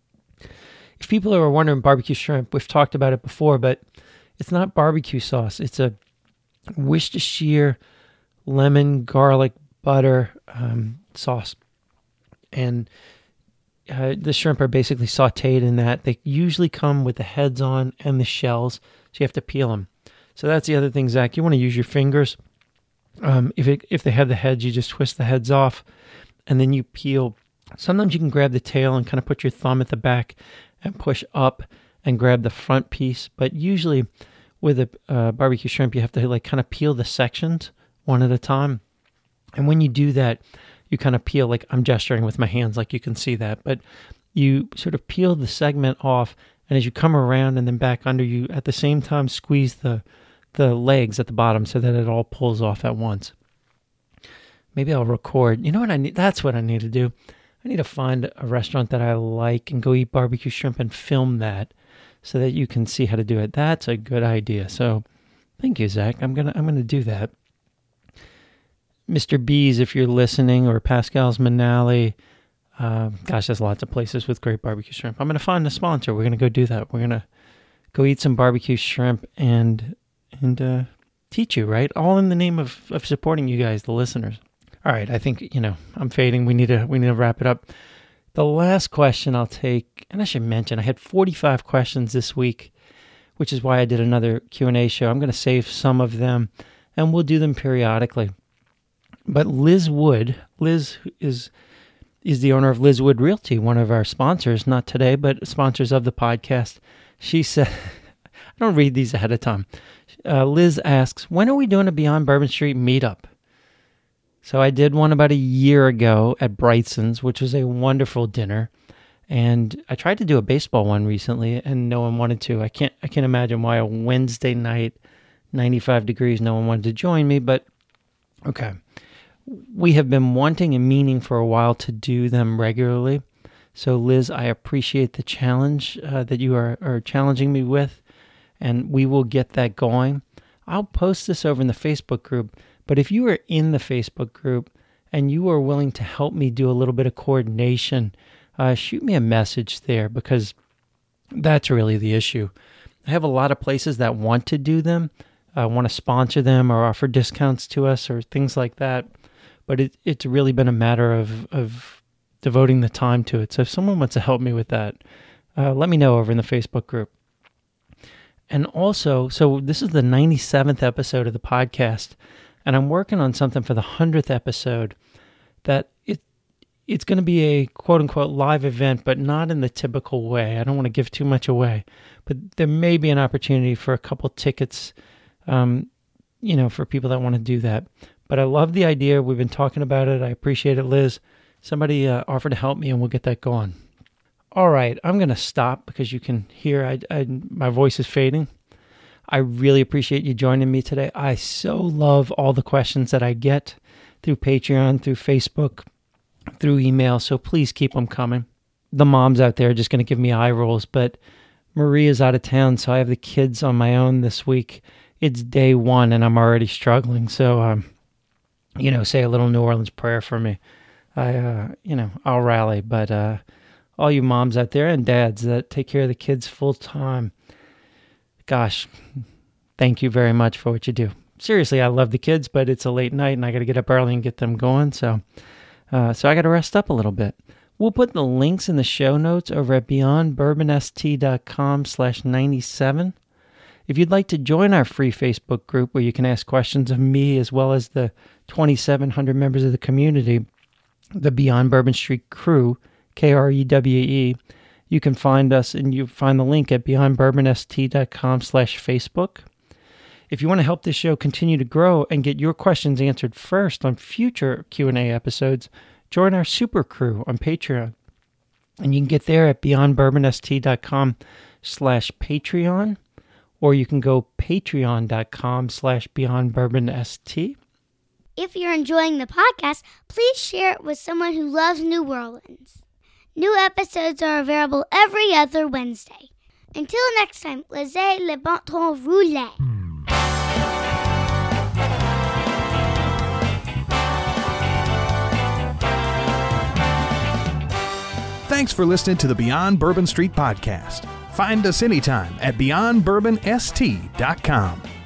If people are wondering barbecue shrimp, we've talked about it before, but it's not barbecue sauce. It's a Worcestershire lemon, garlic, butter um, sauce. And uh, the shrimp are basically sauteed in that. They usually come with the heads on and the shells, so you have to peel them. So that's the other thing, Zach. You want to use your fingers. Um, if it, if they have the heads, you just twist the heads off. And then you peel. Sometimes you can grab the tail and kind of put your thumb at the back and push up and grab the front piece. But usually with a uh, barbecue shrimp, you have to like kind of peel the sections one at a time. And when you do that, you kind of peel, like I'm gesturing with my hands, like you can see that. But you sort of peel the segment off. And as you come around and then back under, you at the same time squeeze the, the legs at the bottom so that it all pulls off at once. Maybe I'll record. You know what I need? That's what I need to do. I need to find a restaurant that I like and go eat barbecue shrimp and film that so that you can see how to do it. That's a good idea. So thank you, Zach. I'm going to I'm gonna do that. Mister B's, if you're listening, or Pascal's Manali. Uh, gosh, there's lots of places with great barbecue shrimp. I'm going to find a sponsor. We're going to go do that. We're going to go eat some barbecue shrimp and and uh, teach you, right? All in the name of, of supporting you guys, the listeners. All right, I think, you know, I'm fading. We need to we need to wrap it up. The last question I'll take, and I should mention, I had forty-five questions this week, which is why I did another Q and A show. I'm going to save some of them, and we'll do them periodically. But Liz Wood, Liz is is the owner of Liz Wood Realty, one of our sponsors, not today, but sponsors of the podcast. She said, I don't read these ahead of time. Uh, Liz asks, when are we doing a Beyond Bourbon Street meetup? So I did one about a year ago at Brightson's, which was a wonderful dinner. And I tried to do a baseball one recently, and no one wanted to. I can't I can't imagine why a Wednesday night, ninety-five degrees, no one wanted to join me, but okay. We have been wanting and meaning for a while to do them regularly. So Liz, I appreciate the challenge uh, that you are, are challenging me with, and we will get that going. I'll post this over in the Facebook group, but if you are in the Facebook group and you are willing to help me do a little bit of coordination, uh, shoot me a message there, because that's really the issue. I have a lot of places that want to do them, uh, want to sponsor them or offer discounts to us or things like that, but it, it's really been a matter of, of devoting the time to it. So if someone wants to help me with that, uh, let me know over in the Facebook group. And also, so this is the ninety-seventh episode of the podcast, and I'm working on something for the hundredth episode that it it's going to be a quote-unquote live event, but not in the typical way. I don't want to give too much away, but there may be an opportunity for a couple tickets, um, you know, for people that want to do that. But I love the idea. We've been talking about it. I appreciate it, Liz. Somebody uh, offered to help me, and we'll get that going. All right, I'm going to stop because you can hear I, I, my voice is fading. I really appreciate you joining me today. I so love all the questions that I get through Patreon, through Facebook, through email, so please keep them coming. The moms out there are just going to give me eye rolls, but Marie is out of town, so I have the kids on my own this week. It's day one, and I'm already struggling, so, um, you know, say a little New Orleans prayer for me. I, uh, you know, I'll rally, but uh, all you moms out there and dads that take care of the kids full time, gosh, thank you very much for what you do. Seriously, I love the kids, but it's a late night and I got to get up early and get them going. So, uh, so I got to rest up a little bit. We'll put the links in the show notes over at beyondbourbonst.com slash 97. If you'd like to join our free Facebook group where you can ask questions of me as well as the twenty-seven hundred members of the community, the Beyond Bourbon Street crew, K R E W E, you can find us and you find the link at beyondbourbonst.com slash Facebook. If you want to help this show continue to grow and get your questions answered first on future Q and A episodes, join our super crew on Patreon. And you can get there at beyondbourbonst.com slash Patreon, or you can go patreon.com slash beyondbourbonst. If you're enjoying the podcast, please share it with someone who loves New Orleans. New episodes are available every other Wednesday. Until next time, laissez le bon temps rouler. Thanks for listening to the Beyond Bourbon Street podcast. Find us anytime at beyond bourbon s t dot com.